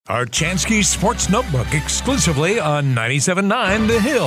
Archansky Sports Notebook exclusively on 97.9 The Hill,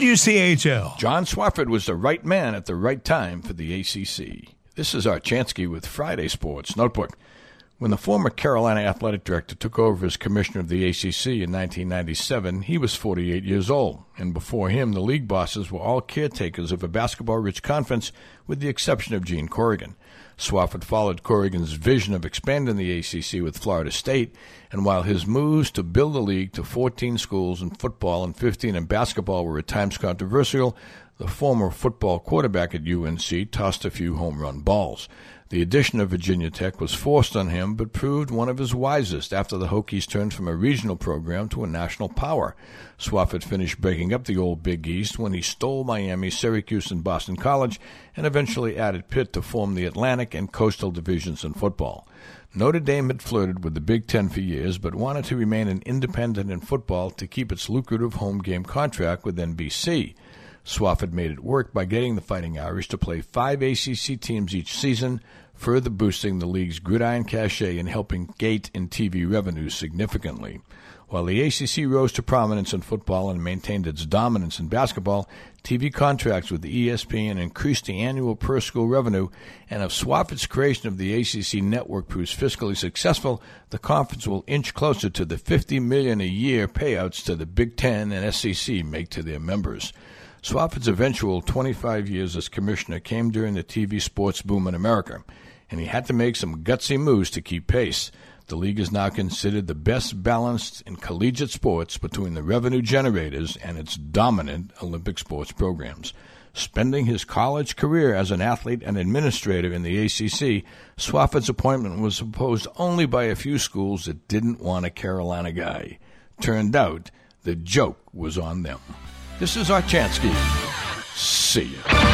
WCHL. John Swafford was the right man at the right time for the ACC. This is Archansky with Friday Sports Notebook. When the former Carolina athletic director took over as commissioner of the ACC in 1997, he was 48 years old, and before him, the league bosses were all caretakers of a basketball-rich conference, with the exception of Gene Corrigan. Swafford followed Corrigan's vision of expanding the ACC with Florida State, and while his moves to build the league to 14 schools in football and 15 in basketball were at times controversial, the former football quarterback at UNC tossed a few home run balls. The addition of Virginia Tech was forced on him, but proved one of his wisest after the Hokies turned from a regional program to a national power. Swafford finished breaking up the old Big East when he stole Miami, Syracuse, and Boston College, and eventually added Pitt to form the Atlantic and Coastal divisions in football. Notre Dame had flirted with the Big Ten for years, but wanted to remain an independent in football to keep its lucrative home game contract with NBC. Swafford made it work by getting the Fighting Irish to play 5 ACC teams each season, further boosting the league's gridiron cachet and helping gate in TV revenues significantly. While the ACC rose to prominence in football and maintained its dominance in basketball, TV contracts with ESPN increased the annual per-school revenue, and if Swafford's creation of the ACC network proves fiscally successful, the conference will inch closer to the $50 million a year payouts to the Big Ten and SEC make to their members. Swafford's eventual 25 years as commissioner came during the TV sports boom in America, and he had to make some gutsy moves to keep pace. The league is now considered the best balanced in collegiate sports between the revenue generators and its dominant Olympic sports programs. Spending his college career as an athlete and administrator in the ACC, Swafford's appointment was opposed only by a few schools that didn't want a Carolina guy. Turned out, the joke was on them. This is Archansky. See ya.